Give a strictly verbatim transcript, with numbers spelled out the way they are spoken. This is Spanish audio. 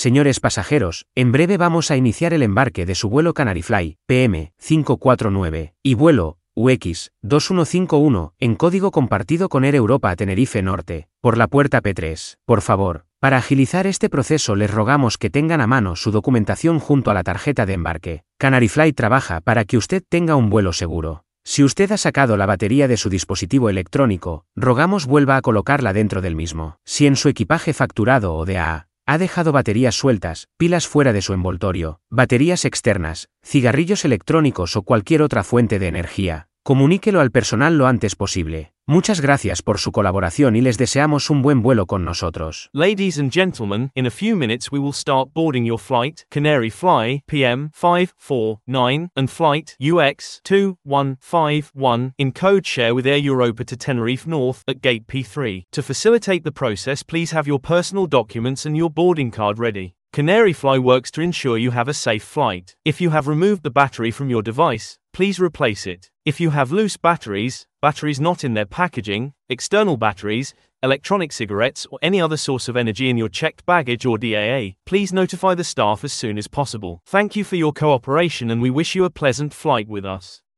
Señores pasajeros, en breve vamos a iniciar el embarque de su vuelo Canaryfly, P M cinco cuatro nueve, y vuelo U X dos uno cinco uno, en código compartido con Air Europa a Tenerife Norte, por la puerta P tres. Por favor, para agilizar este proceso les rogamos que tengan a mano su documentación junto a la tarjeta de embarque. Canaryfly trabaja para que usted tenga un vuelo seguro. Si usted ha sacado la batería de su dispositivo electrónico, rogamos vuelva a colocarla dentro del mismo. Si en su equipaje facturado o de A A, ha dejado baterías sueltas, pilas fuera de su envoltorio, baterías externas, cigarrillos electrónicos o cualquier otra fuente de energía, comuníquelo al personal lo antes posible. Muchas gracias por su colaboración y les deseamos un buen vuelo con nosotros. Ladies and gentlemen, in a few minutes we will start boarding your flight, Canaryfly, P M five four nine, and flight U X two one five one, in code share with Air Europa to Tenerife North at gate P three. To facilitate the process, please have your personal documents and your boarding card ready. Canaryfly works to ensure you have a safe flight. If you have removed the battery from your device, please replace it. If you have loose batteries, batteries not in their packaging, external batteries, electronic cigarettes or any other source of energy in your checked baggage or D A A, please notify the staff as soon as possible. Thank you for your cooperation and we wish you a pleasant flight with us.